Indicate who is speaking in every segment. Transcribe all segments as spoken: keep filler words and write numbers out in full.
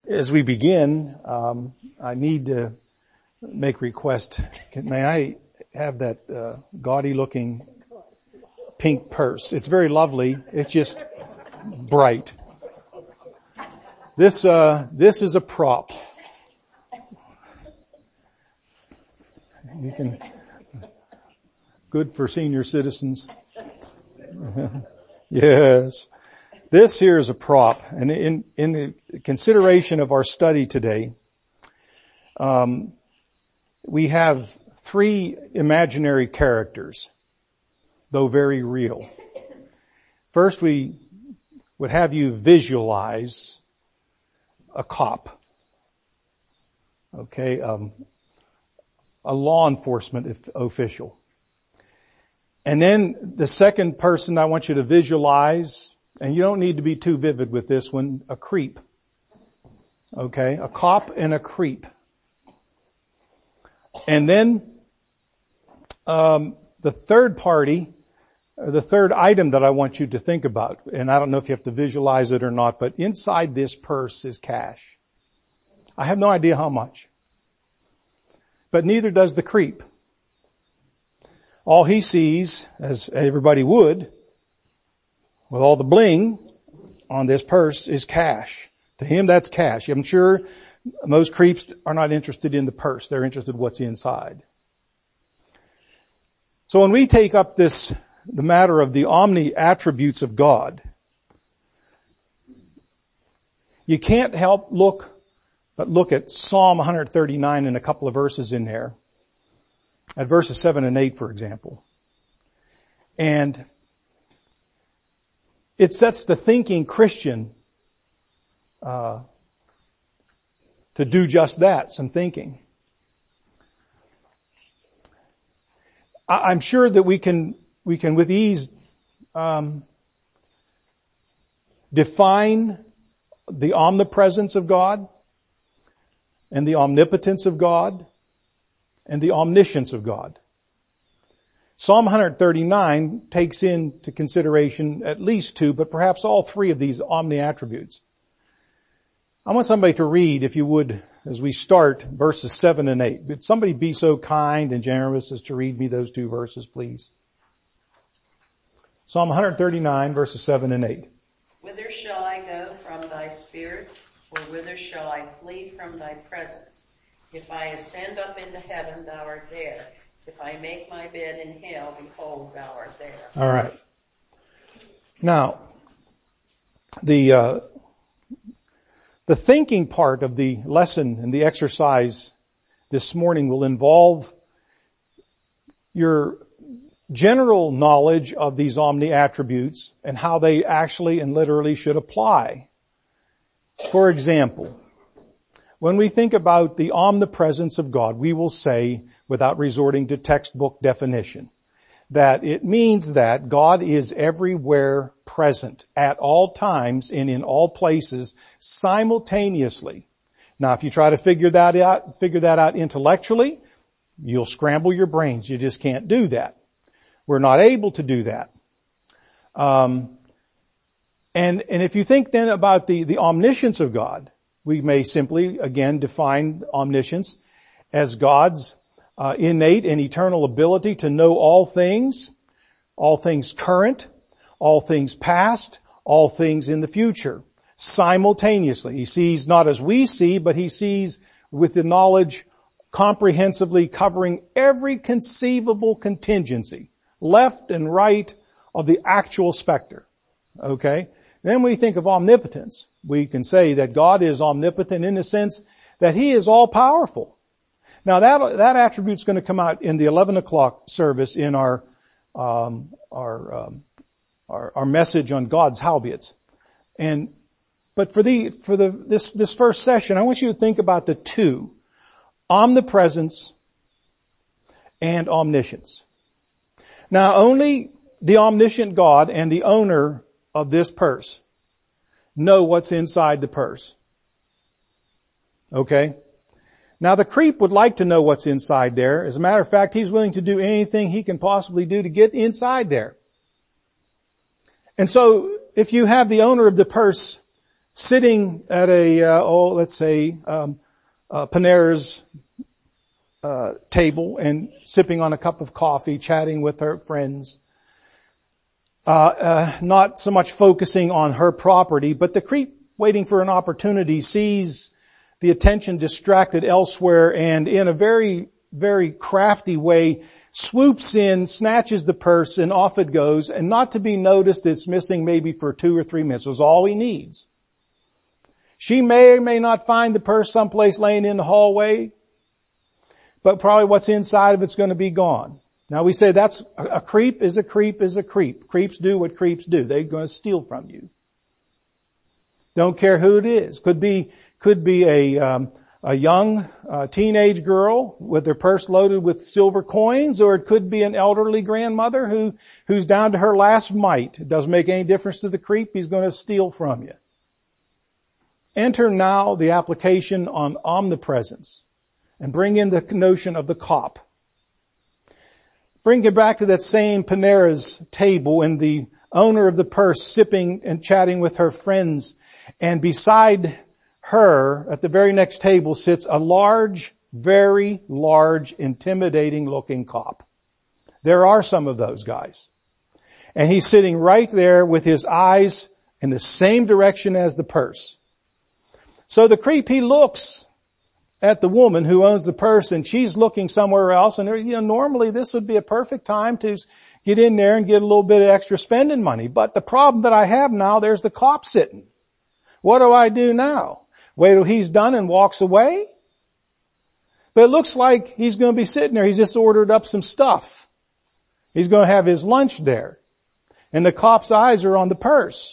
Speaker 1: As we begin, um, I need to make request. Can, may I have that uh, gaudy-looking pink purse? It's very lovely. It's just bright. This uh, this is a prop. You can good for senior citizens. Yes. This here is a prop, and in, in consideration of our study today, um, we have three imaginary characters, though very real. First, we would have you visualize a cop, okay, um, a law enforcement official. And then the second person I want you to visualize, and you don't need to be too vivid with this one, a creep. Okay, a cop and a creep. And then um the third party, or the third item that I want you to think about, and I don't know if you have to visualize it or not, but inside this purse is cash. I have no idea how much. But neither does the creep. All he sees, as everybody would, with all the bling on this purse, is cash. To him, that's cash. I'm sure most creeps are not interested in the purse. They're interested in what's inside. So when we take up this, the matter of the omni attributes of God, you can't help look, but look at Psalm one thirty-nine and a couple of verses in there. At verses seven and eight, for example. And it sets the thinking Christian uh, to do just that, some thinking. I, I'm sure that we can, we can with ease um, define the omnipresence of God and the omnipotence of God and the omniscience of God. Psalm one thirty-nine takes into consideration at least two, but perhaps all three of these omni-attributes. I want somebody to read, if you would, as we start, verses seven and eight. Would somebody be so kind and generous as to read me those two verses, please? Psalm one thirty-nine, verses seven and eight.
Speaker 2: Whither shall I go from thy spirit, or whither shall I flee from thy presence? If I ascend up into heaven, thou art there. If I make my bed in hell, behold, thou art there.
Speaker 1: All right. Now, the uh, the thinking part of the lesson and the exercise this morning will involve your general knowledge of these omni attributes and how they actually and literally should apply. For example, when we think about the omnipresence of God, we will say, without resorting to textbook definition, that it means that God is everywhere present at all times and in all places simultaneously. Now, if you try to figure that out, figure that out intellectually, you'll scramble your brains. You just can't do that. We're not able to do that. Um, and, and if you think then about the, the omniscience of God, we may simply, again, define omniscience as God's uh, innate and eternal ability to know all things, all things current, all things past, all things in the future, simultaneously. He sees not as we see, but he sees with the knowledge comprehensively covering every conceivable contingency, left and right of the actual specter. Okay? Then we think of omnipotence. We can say that God is omnipotent in the sense that he is all powerful. Now that, that attribute's going to come out in the eleven o'clock service in our, um, our, um, our, our message on God's howbeit. And, but for the, for the, this, this first session, I want you to think about the two, omnipresence and omniscience. Now only the omniscient God and the owner of this purse know what's inside the purse. Okay? Now the creep would like to know what's inside there. As a matter of fact, he's willing to do anything he can possibly do to get inside there. And so if you have the owner of the purse sitting at a, uh, oh, let's say, um, uh, Panera's uh, table and sipping on a cup of coffee, chatting with her friends. Uh, uh, not so much focusing on her property, but the creep, waiting for an opportunity, sees the attention distracted elsewhere and in a very, very crafty way swoops in, snatches the purse, and off it goes, and not to be noticed it's missing maybe for two or three minutes. That's all he needs. She may or may not find the purse someplace laying in the hallway, but probably what's inside of it's going to be gone. Now we say that's a creep is a creep is a creep. Creeps do what creeps do. They're going to steal from you. Don't care who it is. Could be, could be a, um, a young uh, teenage girl with their purse loaded with silver coins, or it could be an elderly grandmother who, who's down to her last mite. It doesn't make any difference to the creep. He's going to steal from you. Enter now the application on omnipresence and bring in the notion of the cop. Bring it back to that same Panera's table and the owner of the purse sipping and chatting with her friends, and beside her at the very next table sits a large, very large, intimidating looking cop. There are some of those guys. And he's sitting right there with his eyes in the same direction as the purse. So the creep, he looks at the woman who owns the purse, and she's looking somewhere else, and you know, normally this would be a perfect time to get in there and get a little bit of extra spending money. But the problem that I have now, there's the cop sitting. What do I do now? Wait till he's done and walks away? But it looks like he's going to be sitting there. He's just ordered up some stuff. He's going to have his lunch there. And the cop's eyes are on the purse.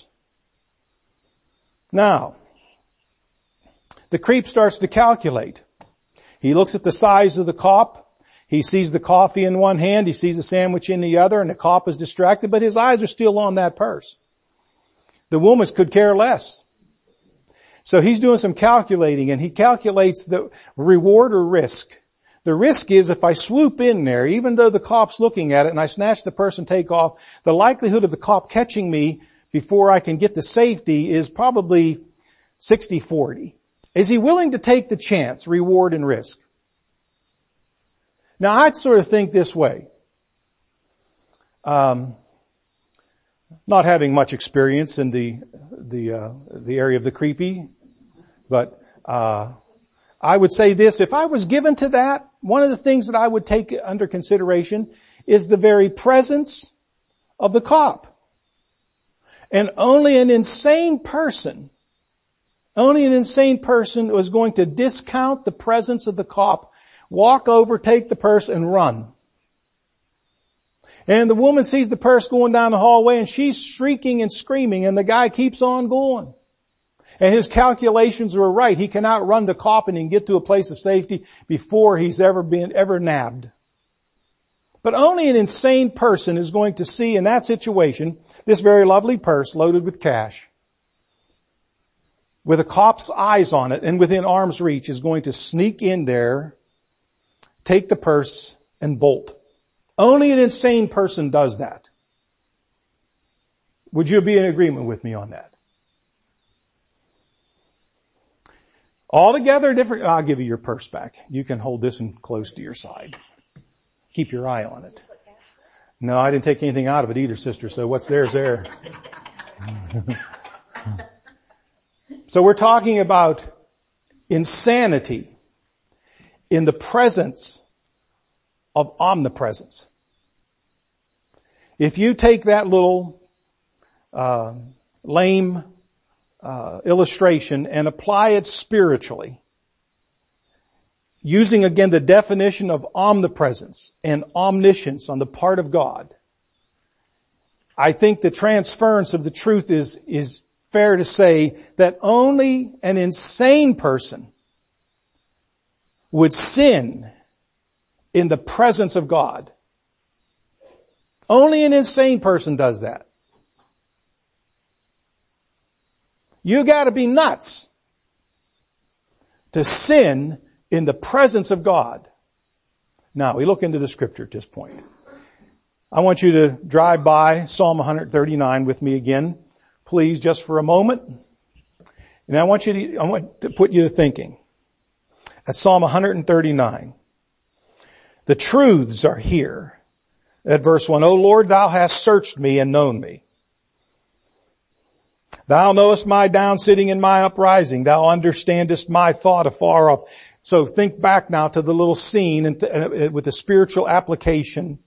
Speaker 1: Now, the creep starts to calculate. He looks at the size of the cop. He sees the coffee in one hand. He sees the sandwich in the other, and the cop is distracted, but his eyes are still on that purse. The woman could care less. So he's doing some calculating, and he calculates the reward or risk. The risk is if I swoop in there, even though the cop's looking at it, and I snatch the purse and take off, the likelihood of the cop catching me before I can get to safety is probably sixty forty. Is he willing to take the chance, reward and risk? Now I'd sort of think this way. Um, not having much experience in the the uh, the area of the creepy, but uh I would say this: if I was given to that, one of the things that I would take under consideration is the very presence of the cop. And only an insane person Only an insane person was going to discount the presence of the cop, walk over, take the purse, and run. And the woman sees the purse going down the hallway, and she's shrieking and screaming, and the guy keeps on going. And his calculations were right. He can outrun the cop and he can get to a place of safety before he's ever been, ever nabbed. But only an insane person is going to see in that situation this very lovely purse loaded with cash, with a cop's eyes on it and within arm's reach, is going to sneak in there, take the purse, and bolt. Only an insane person does that. Would you be in agreement with me on that? Altogether different. I'll give you your purse back. You can hold this one close to your side. Keep your eye on it. No, I didn't take anything out of it either, sister, so what's there's there. So we're talking about insanity in the presence of omnipresence. If you take that little uh, lame uh, illustration and apply it spiritually, using again the definition of omnipresence and omniscience on the part of God, I think the transference of the truth is is fair to say that only an insane person would sin in the presence of God. Only an insane person does that. You gotta be nuts to sin in the presence of God. Now, we look into the scripture at this point. I want you to drive by Psalm one thirty-nine with me again, please, just for a moment. And I want you to, I want to put you to thinking. At Psalm one thirty-nine. The truths are here. At verse one, O Lord, thou hast searched me and known me. Thou knowest my down sitting and my uprising. Thou understandest my thought afar off. So think back now to the little scene and th- with the spiritual application.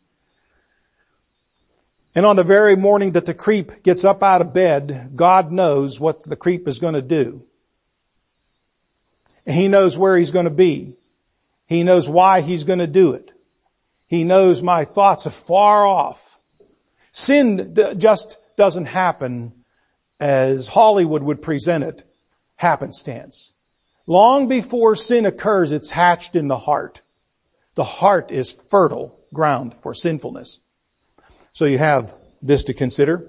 Speaker 1: And on the very morning that the creep gets up out of bed, God knows what the creep is going to do. And He knows where he's going to be. He knows why he's going to do it. He knows my thoughts are far off. Sin d- just doesn't happen as Hollywood would present it, happenstance. Long before sin occurs, it's hatched in the heart. The heart is fertile ground for sinfulness. So you have this to consider.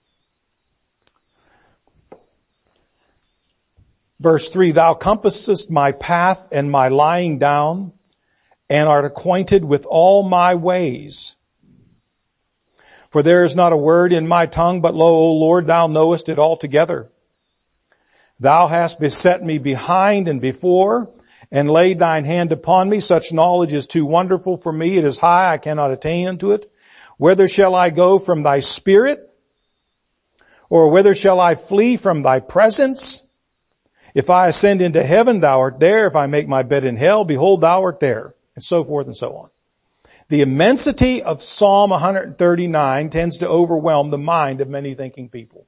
Speaker 1: Verse three, thou compassest my path and my lying down, and art acquainted with all my ways. For there is not a word in my tongue, but lo, O Lord, thou knowest it altogether. Thou hast beset me behind and before, and laid thine hand upon me. Such knowledge is too wonderful for me. It is high, I cannot attain unto it. Whither shall I go from thy spirit? Or whither shall I flee from thy presence? If I ascend into heaven, thou art there. If I make my bed in hell, behold, thou art there. And so forth and so on. The immensity of Psalm one thirty-nine tends to overwhelm the mind of many thinking people.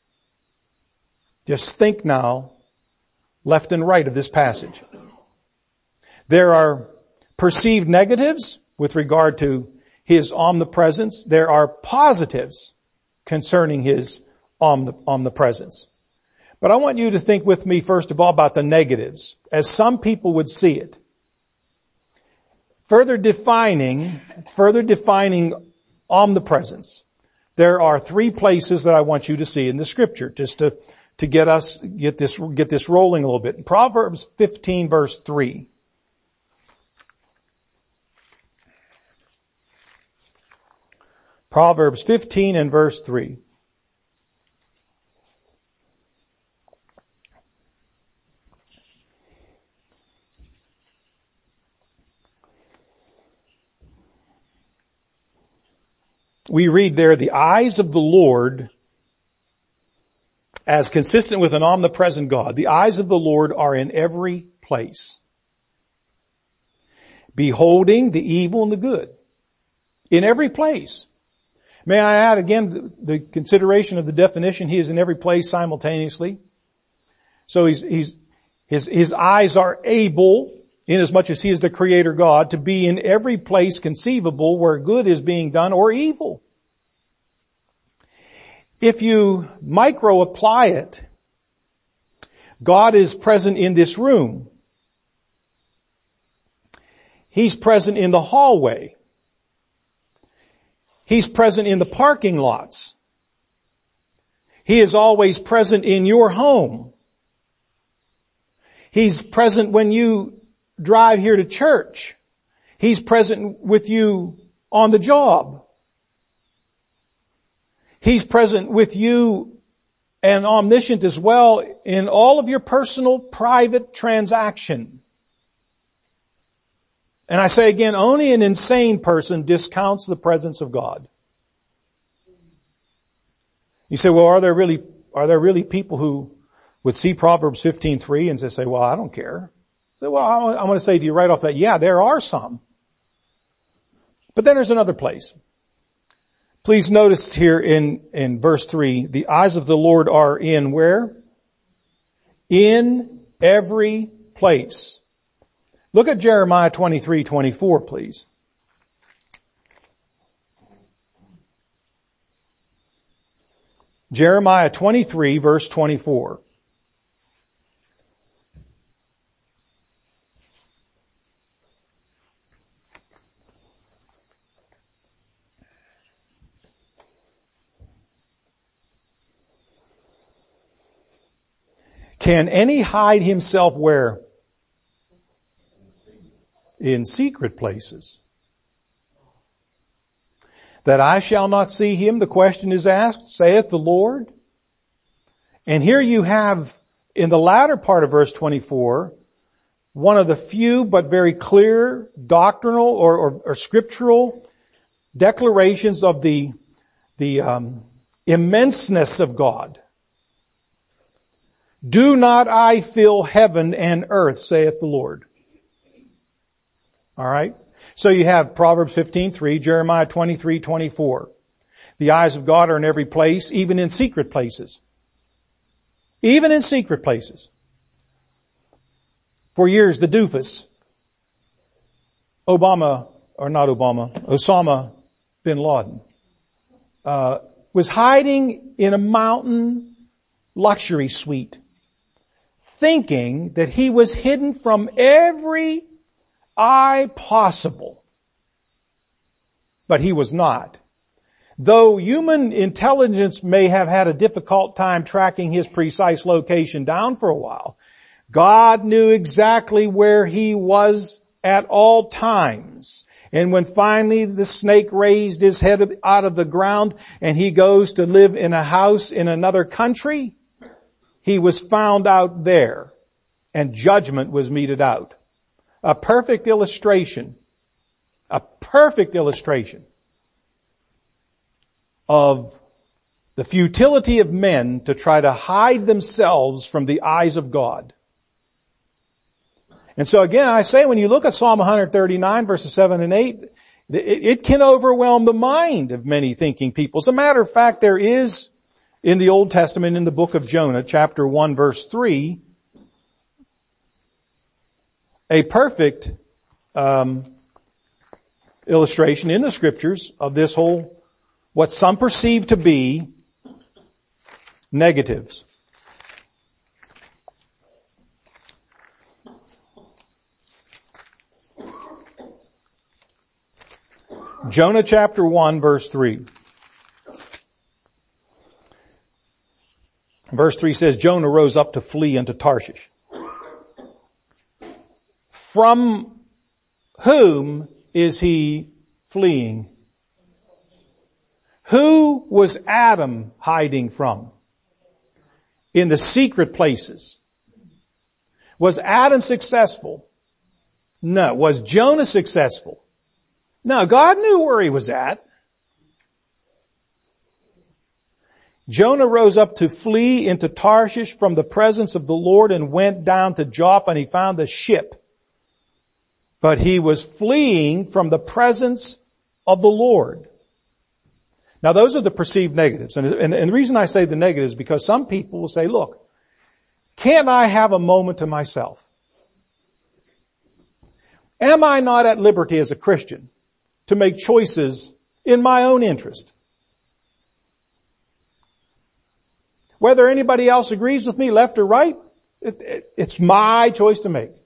Speaker 1: Just think now, left and right of this passage. There are perceived negatives with regard to His omnipresence. There are positives concerning His omnipresence. But I want you to think with me first of all about the negatives, as some people would see it. Further defining, further defining omnipresence, there are three places that I want you to see in the Scripture, just to, to get us, get this, get this rolling a little bit. In Proverbs fifteen verse three. Proverbs fifteen and verse three. We read there, the eyes of the Lord, as consistent with an omnipresent God, the eyes of the Lord are in every place, beholding the evil and the good. In every place. May I add again the consideration of the definition, He is in every place simultaneously. So he's, he's, his, his eyes are able, inasmuch as He is the Creator God, to be in every place conceivable where good is being done or evil. If you micro apply it, God is present in this room. He's present in the hallway. He's present in the parking lots. He is always present in your home. He's present when you drive here to church. He's present with you on the job. He's present with you and omniscient as well in all of your personal, private transaction. And I say again, only an insane person discounts the presence of God. You say, well, are there really, are there really people who would see Proverbs fifteen three and just say, well, I don't care? So, well, I'm going to say to you right off that, yeah, there are some. But then there's another place. Please notice here in, in verse three, the eyes of the Lord are in where? In every place. Look at Jeremiah twenty-three twenty-four, please. Jeremiah twenty-three verse twenty-four. Can any hide himself where? In secret places. That I shall not see him, the question is asked, saith the Lord. And here you have in the latter part of verse twenty-four, one of the few but very clear doctrinal or, or, or scriptural declarations of the, the um, immenseness of God. Do not I fill heaven and earth, saith the Lord. All right. So you have Proverbs fifteen three, Jeremiah twenty-three twenty-four. The eyes of God are in every place, even in secret places. Even in secret places. For years, the doofus, Obama, or not Obama, Osama bin Laden, uh, was hiding in a mountain luxury suite, thinking that he was hidden from every eye possible. But he was not. Though human intelligence may have had a difficult time tracking his precise location down for a while, God knew exactly where he was at all times. And when finally the snake raised his head out of the ground and he goes to live in a house in another country, he was found out there and judgment was meted out. A perfect illustration, a perfect illustration of the futility of men to try to hide themselves from the eyes of God. And so again, I say when you look at Psalm one thirty-nine verses seven and eight, it can overwhelm the mind of many thinking people. As a matter of fact, there is in the Old Testament, in the book of Jonah, chapter one verse three, a perfect um, illustration in the scriptures of this whole, what some perceive to be negatives. Jonah chapter one verse three. Verse three says, Jonah rose up to flee into Tarshish. From whom is he fleeing? Who was Adam hiding from? In the secret places. Was Adam successful? No. Was Jonah successful? No. God knew where he was at. Jonah rose up to flee into Tarshish from the presence of the Lord and went down to Joppa, and he found the ship. But he was fleeing from the presence of the Lord. Now those are the perceived negatives. And, and, and the reason I say the negatives is because some people will say, look, can't I have a moment to myself? Am I not at liberty as a Christian to make choices in my own interest? Whether anybody else agrees with me, left or right, it, it, it's my choice to make.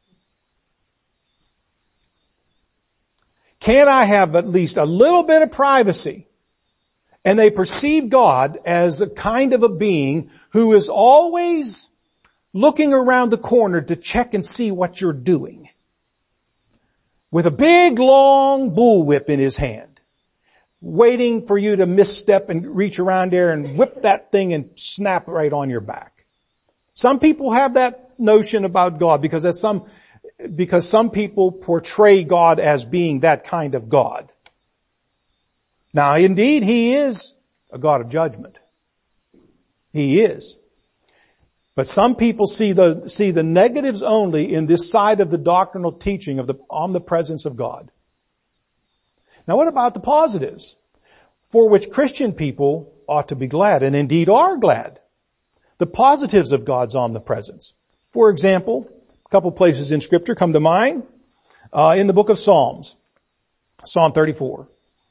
Speaker 1: Can I have at least a little bit of privacy? And they perceive God as a kind of a being who is always looking around the corner to check and see what you're doing. With a big long bullwhip in his hand, waiting for you to misstep and reach around there and whip that thing and snap right on your back. Some people have that notion about God because that's some, because some people portray God as being that kind of God. Now, indeed, he is a God of judgment. He is. But some people see the, see the negatives only in this side of the doctrinal teaching of the omnipresence of God. Now, what about the positives? For which Christian people ought to be glad, and indeed are glad. The positives of God's omnipresence. For example, a couple places in Scripture come to mind. Uh, in the book of Psalms. Psalm thirty-four.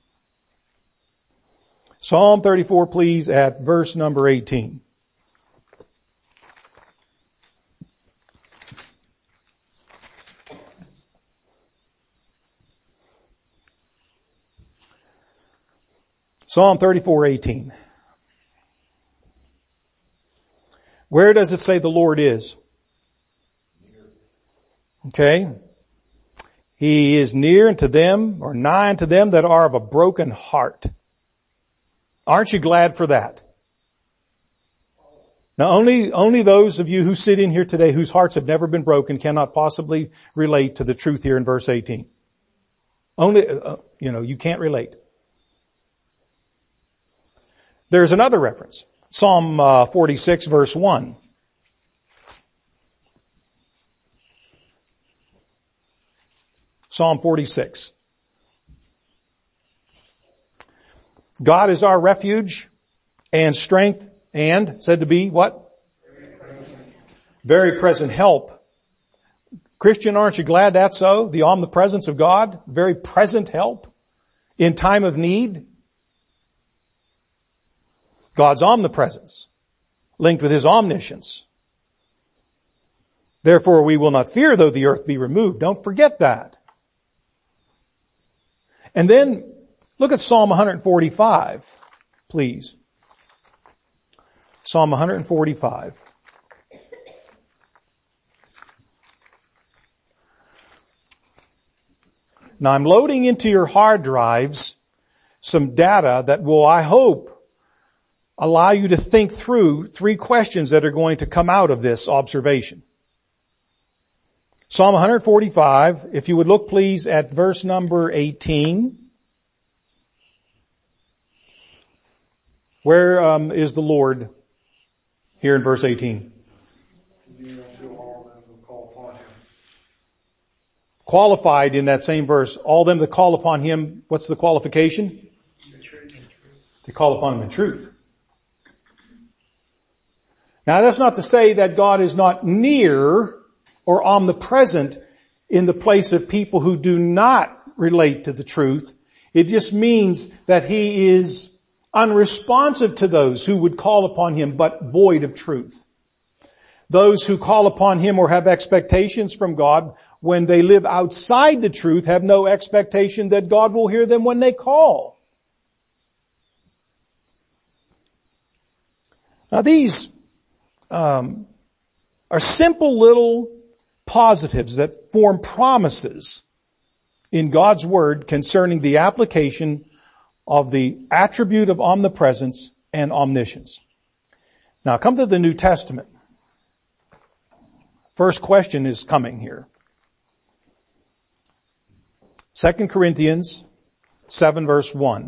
Speaker 1: Psalm thirty-four, please, at verse number eighteen. Psalm thirty-four, eighteen. Where does it say the Lord is? Okay. He is near unto them, or nigh unto them that are of a broken heart. Aren't you glad for that? Now only, only those of you who sit in here today whose hearts have never been broken cannot possibly relate to the truth here in verse eighteen. Only, uh, you know, you can't relate. There's another reference. Psalm uh, forty-six verse one. Psalm forty-six. God is our refuge and strength and said to be what? Very present, Very present help. Christian, aren't you glad that's so? The omnipresence of God, very present help in time of need. God's omnipresence linked with His omniscience. Therefore we will not fear though the earth be removed. Don't forget that. And then look at Psalm one forty-five, please. Psalm one forty-five. Now I'm loading into your hard drives some data that will, I hope, allow you to think through three questions that are going to come out of this observation. Psalm one forty-five, if you would look please at verse number eighteen. Where um, is the Lord here in verse eighteen? Qualified in that same verse. All them that call upon Him, what's the qualification? They call upon Him in truth. Now that's not to say that God is not near or omnipresent in the place of people who do not relate to the truth. It just means that He is unresponsive to those who would call upon Him but void of truth. Those who call upon Him or have expectations from God when they live outside the truth have no expectation that God will hear them when they call. Now these um, are simple little positives that form promises in God's Word concerning the application of the attribute of omnipresence and omniscience. Now come to the New Testament. First question is coming here. Second Corinthians seven verse one.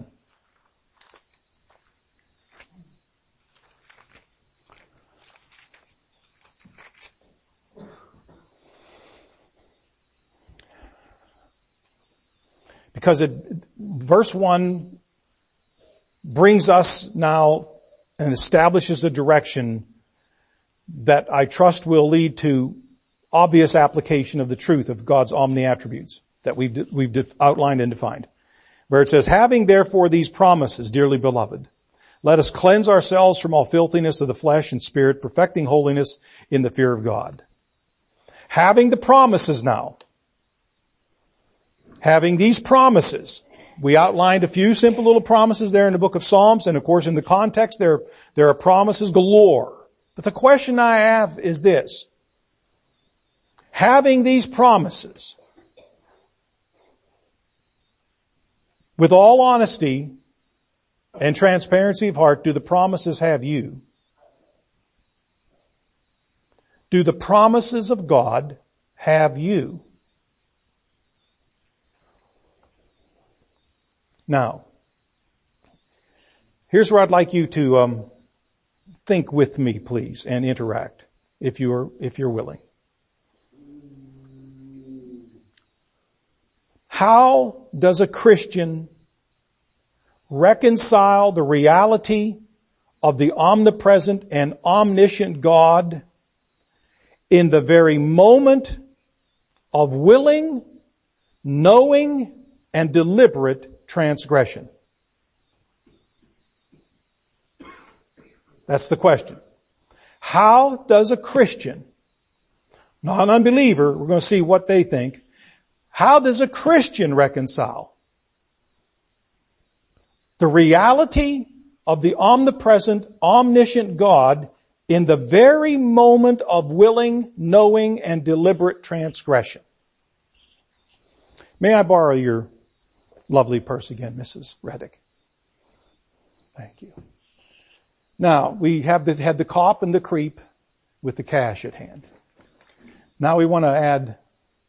Speaker 1: Because it, verse one brings us now and establishes a direction that I trust will lead to obvious application of the truth of God's omni-attributes that we've, we've outlined and defined. Where it says, having therefore these promises, dearly beloved, let us cleanse ourselves from all filthiness of the flesh and spirit, perfecting holiness in the fear of God. Having the promises now, having these promises, we outlined a few simple little promises there in the book of Psalms, and of course in the context there, there are promises galore. But the question I have is this. Having these promises, with all honesty and transparency of heart, do the promises have you? Do the promises of God have you? Now, here's where I'd like you to um, think with me, please, and interact, if you're if you're willing. How does a Christian reconcile the reality of the omnipresent and omniscient God in the very moment of willing, knowing, and deliberate transgression? That's the question. How does a Christian, not an unbeliever, we're going to see what they think, how does a Christian reconcile the reality of the omnipresent, omniscient God in the very moment of willing, knowing, and deliberate transgression? May I borrow your lovely purse again, Missus Reddick? Thank you. Now, we have the, had the cop and the creep with the cash at hand. Now we want to add,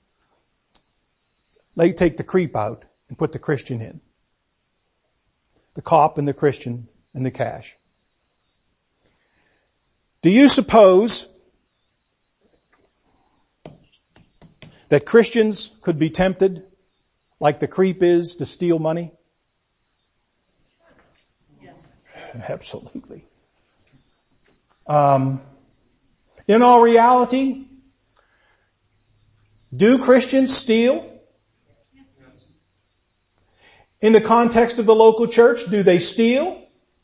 Speaker 1: they take the creep out and put the Christian in. The cop and the Christian and the cash. Do you suppose that Christians could be tempted, like the creep is, to steal money?
Speaker 2: Yes.
Speaker 1: Absolutely. Um, in all reality, do Christians steal? In the context of the local church, do they steal?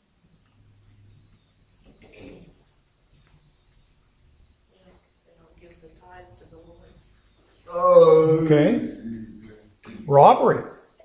Speaker 1: Okay. Robbery.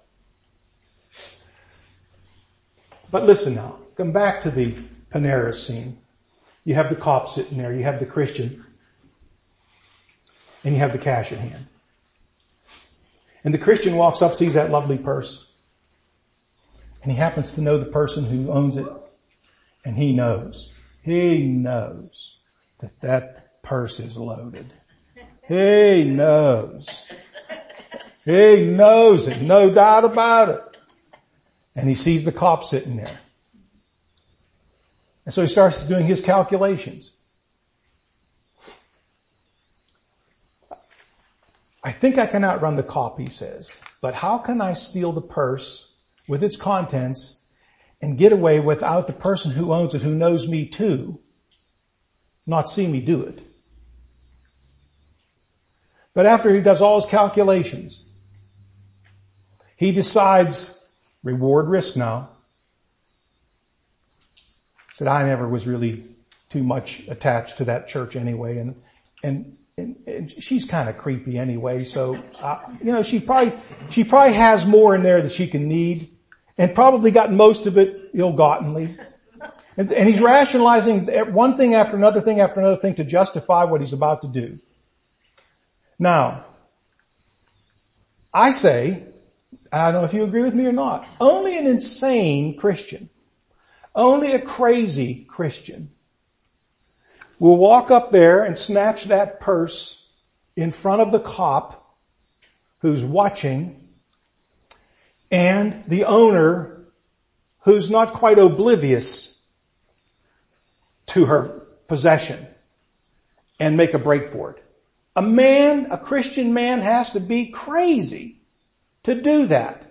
Speaker 1: But listen now, come back to the Panera scene. You have the cop sitting there, you have the Christian, and you have the cash at hand. And the Christian walks up, sees that lovely purse, and he happens to know the person who owns it, and he knows, he knows that that purse is loaded. He knows. He knows it, no doubt about it. And he sees the cop sitting there. And so he starts doing his calculations. I think I can outrun the cop, he says, but how can I steal the purse with its contents and get away without the person who owns it, who knows me too, not see me do it? But after he does all his calculations, he decides, reward risk now. Said, I never was really too much attached to that church anyway, and and and, and she's kind of creepy anyway. So uh, you know, she probably she probably has more in there that she can need, and probably got most of it ill-gottenly. And, and he's rationalizing one thing after another thing after another thing to justify what he's about to do. Now, I say, I don't know if you agree with me or not, only an insane Christian, only a crazy Christian will walk up there and snatch that purse in front of the cop who's watching and the owner who's not quite oblivious to her possession and make a break for it. A man, a Christian man, has to be crazy to do that.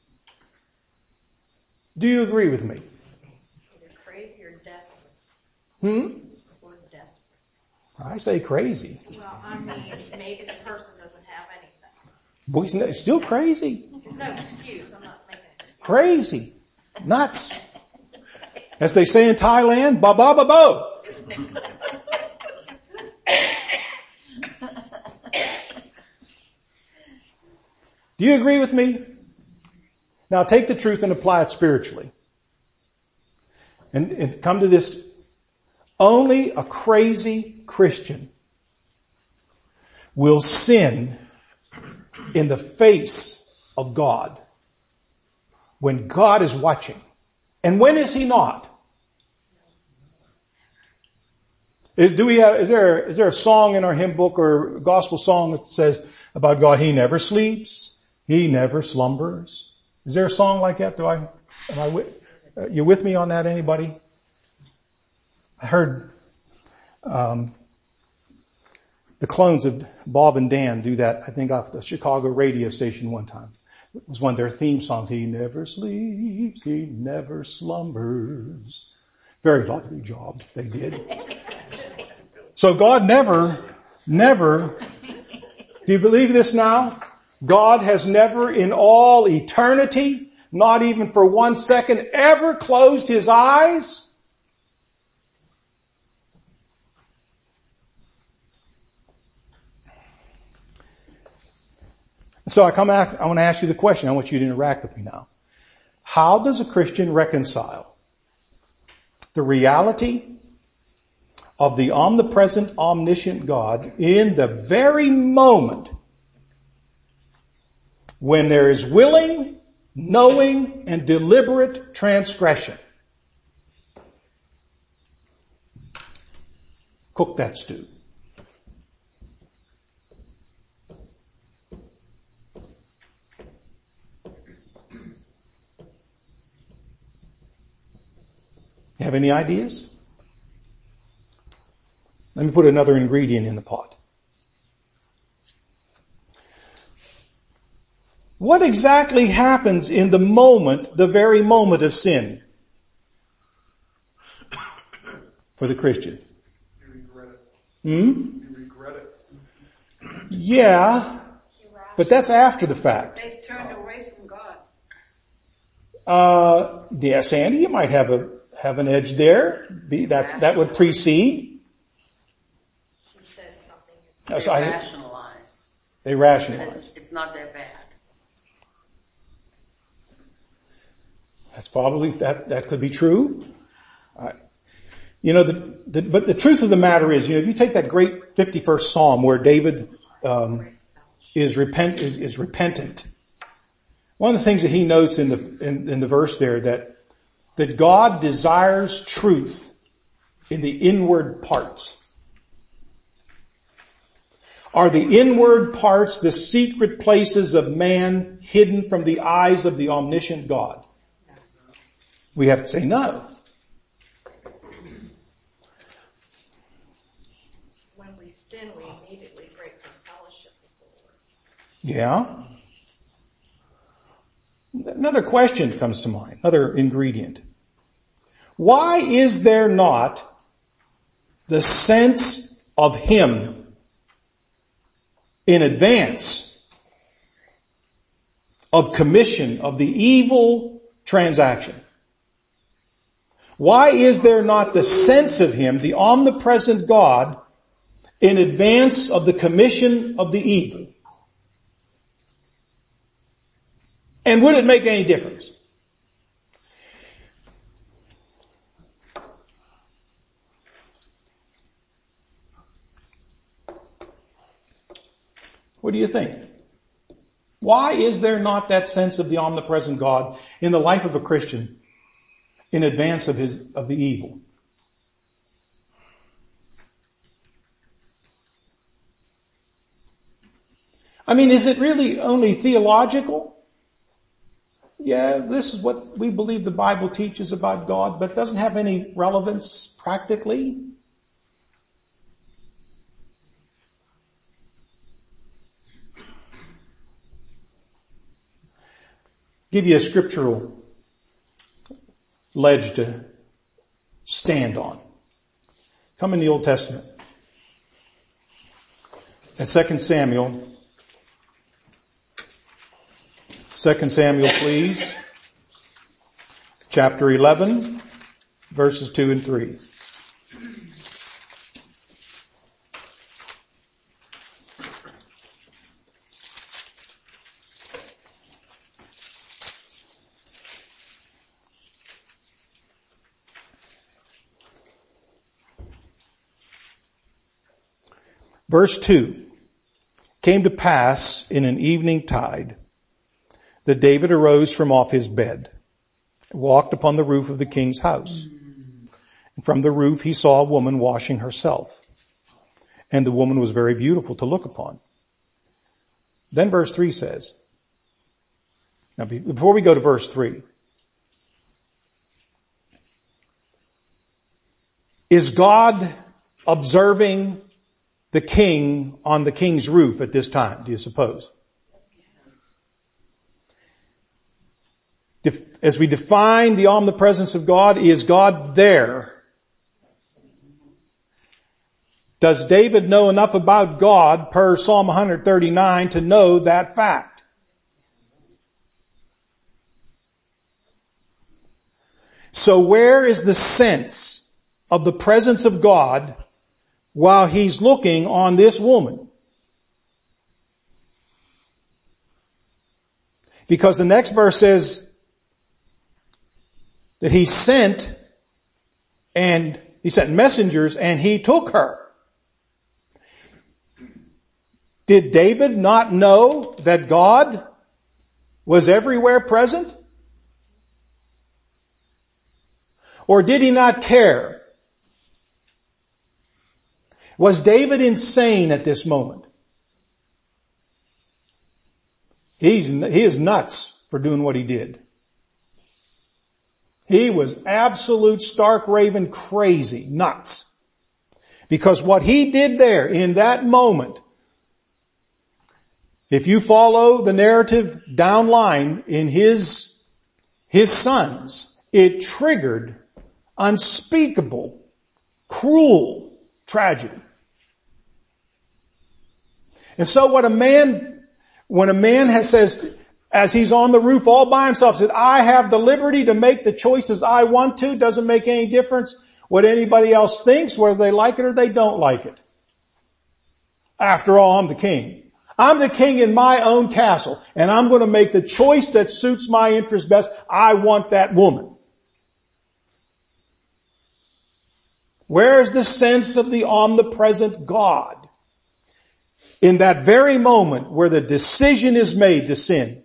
Speaker 1: Do you agree with me?
Speaker 2: Either crazy or desperate.
Speaker 1: Hmm?
Speaker 2: Or desperate.
Speaker 1: I say crazy.
Speaker 3: Well, I mean, maybe the person doesn't have anything.
Speaker 1: Boy, he's still crazy.
Speaker 3: No excuse. I'm not making an excuse.
Speaker 1: Crazy. Nuts. As they say in Thailand, ba ba ba bo. Do you agree with me? Now take the truth and apply it spiritually. And, and come to this. Only a crazy Christian will sin in the face of God when God is watching. And when is he not? Is, do we have, is there, is there a song in our hymn book or gospel song that says about God, he never sleeps, he never slumbers? Is there a song like that? Do I, am I with, uh, you with me on that, anybody? I heard, um, the clones of Bob and Dan do that, I think off the Chicago radio station one time. It was one of their theme songs. He never sleeps, he never slumbers. Very lovely job they did. So God never, never, do you believe this now? God has never in all eternity, not even for one second, ever closed his eyes? So I come back, I want to ask you the question. I want you to interact with me now. How does a Christian reconcile the reality of the omnipresent, omniscient God in the very moment when there is willing, knowing, and deliberate transgression? cook that stew. You have any ideas? Let me put another ingredient in the pot. What exactly happens in the moment, the very moment of sin for the Christian?
Speaker 4: You regret it.
Speaker 1: Hmm?
Speaker 4: You regret it.
Speaker 1: Yeah, but that's after the fact.
Speaker 3: They've turned away from God.
Speaker 1: Uh, yes, Andy, you might have a have an edge there. Be that that would precede.
Speaker 3: She said something.
Speaker 2: They
Speaker 1: So I-
Speaker 2: rationalize.
Speaker 1: They
Speaker 2: And
Speaker 1: rationalize.
Speaker 2: it's, it's not that bad.
Speaker 1: That's probably, that, that could be true. Uh, you know, the, the, but the truth of the matter is, you know, if you take that great fifty-first Psalm where David, um, is repent, is, is repentant. One of the things that he notes in the, in, in the verse there that, that God desires truth in the inward parts. Are the inward parts the secret places of man hidden from the eyes of the omniscient God? We have to say no.
Speaker 3: When we sin, we immediately break from fellowship with the Lord.
Speaker 1: Yeah. Another question comes to mind, another ingredient. Why is there not the sense of Him in advance of commission of the evil transaction? Why is there not the sense of Him, the omnipresent God, in advance of the commission of the evil? And would it make any difference? What do you think? Why is there not that sense of the omnipresent God in the life of a Christian in advance of his, of the evil? I mean, is it really only theological? Yeah, this is what we believe the Bible teaches about God, but doesn't have any relevance practically. Give you a scriptural ledge to stand on. Come in the Old Testament. In Second Samuel. Second Samuel, please. Chapter eleven, verses two and three. Verse two. Came to pass in an evening tide that David arose from off his bed, walked upon the roof of the king's house. And from the roof he saw a woman washing herself. And the woman was very beautiful to look upon. Then verse three says, now before we go to verse three, is God observing the king on the king's roof at this time, do you suppose? As we define the omnipresence of God, is God there? Does David know enough about God per Psalm one thirty-nine to know that fact? So where is the sense of the presence of God while he's looking on this woman? Because the next verse says that he sent and he sent messengers and he took her. Did David not know that God was everywhere present? Or did he not care? Was David insane at this moment? He's, he is nuts for doing what he did. He was absolute stark raving crazy, nuts. Because what he did there in that moment, if you follow the narrative down line in his, his sons, it triggered unspeakable, cruel tragedy. And so what a man, when a man has says, as he's on the roof all by himself, said, I have the liberty to make the choices I want to, doesn't make any difference what anybody else thinks, whether they like it or they don't like it. After all, I'm the king. I'm the king in my own castle, and I'm going to make the choice that suits my interest best. I want that woman. Where's the sense of the omnipresent God? In that very moment where the decision is made to sin.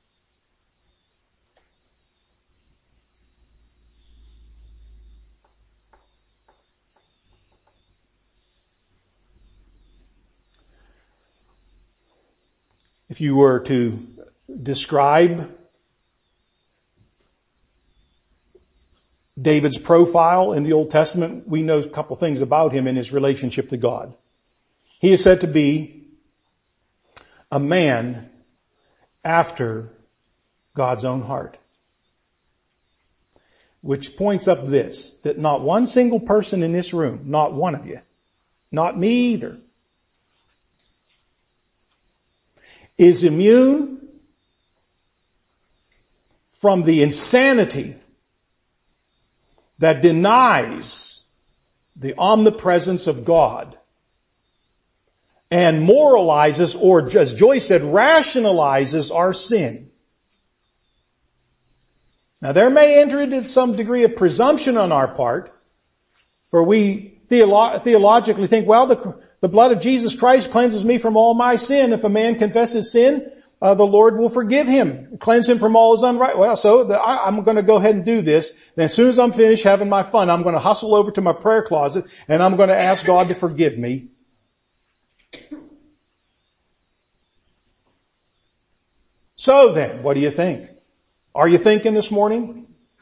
Speaker 1: If you were to describe David's profile in the Old Testament, we know a couple things about him and his relationship to God. He is said to be a man after God's own heart. Which points up this, that not one single person in this room, not one of you, not me either, is immune from the insanity that denies the omnipresence of God and moralizes, or as Joyce said, rationalizes our sin. Now there may enter into some degree of presumption on our part, for we theolo- theologically think, well, the, the blood of Jesus Christ cleanses me from all my sin. If a man confesses sin, uh, the Lord will forgive him, cleanse him from all his unright. Well, so the, I, I'm going to go ahead and do this. Then as soon as I'm finished having my fun, I'm going to hustle over to my prayer closet and I'm going to ask God to forgive me. So then, what do you think? Are you thinking this morning?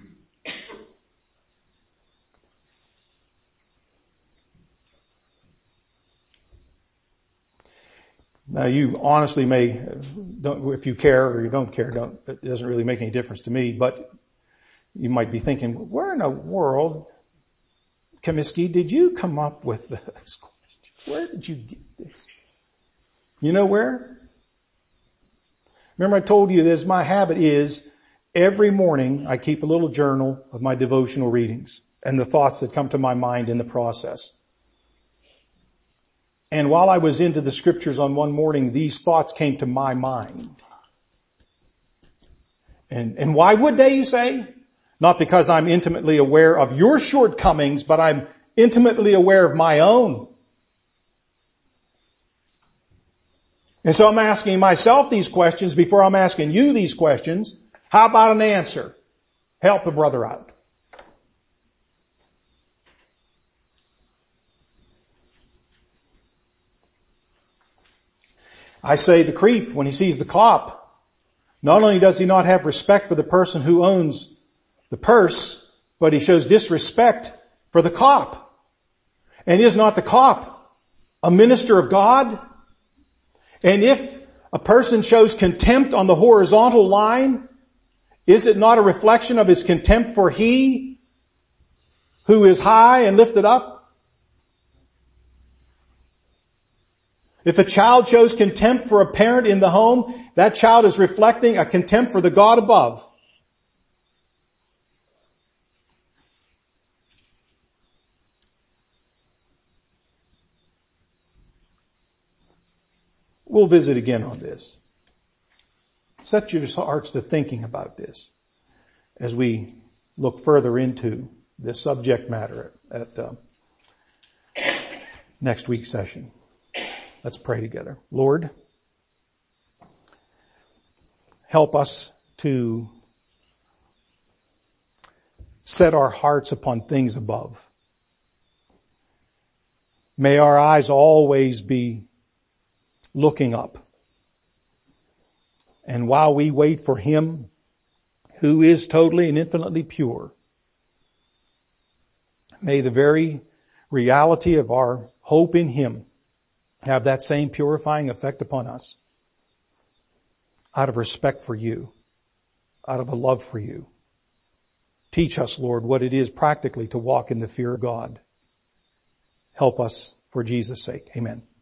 Speaker 1: Now you honestly may, don't, if you care or you don't care, don't, it doesn't really make any difference to me, but you might be thinking, where in the world, Comiskey, did you come up with this question? Where did you get this? You know where? Remember I told you this, my habit is every morning I keep a little journal of my devotional readings and the thoughts that come to my mind in the process. And while I was into the scriptures on one morning, these thoughts came to my mind. And, and why would they, you say? Not because I'm intimately aware of your shortcomings, but I'm intimately aware of my own. And so I'm asking myself these questions before I'm asking you these questions. How about an answer? Help a brother out. I say the creep, when he sees the cop, not only does he not have respect for the person who owns the purse, but he shows disrespect for the cop. And is not the cop a minister of God? And if a person shows contempt on the horizontal line, is it not a reflection of his contempt for he who is high and lifted up? If a child shows contempt for a parent in the home, that child is reflecting a contempt for the God above. We'll visit again on this. Set your hearts to thinking about this as we look further into this subject matter at, at uh, next week's session. Let's pray together. Lord, help us to set our hearts upon things above. May our eyes always be looking up. And while we wait for Him who is totally and infinitely pure, may the very reality of our hope in Him have that same purifying effect upon us, out of respect for You, out of a love for You. Teach us, Lord, what it is practically to walk in the fear of God. Help us for Jesus' sake. Amen.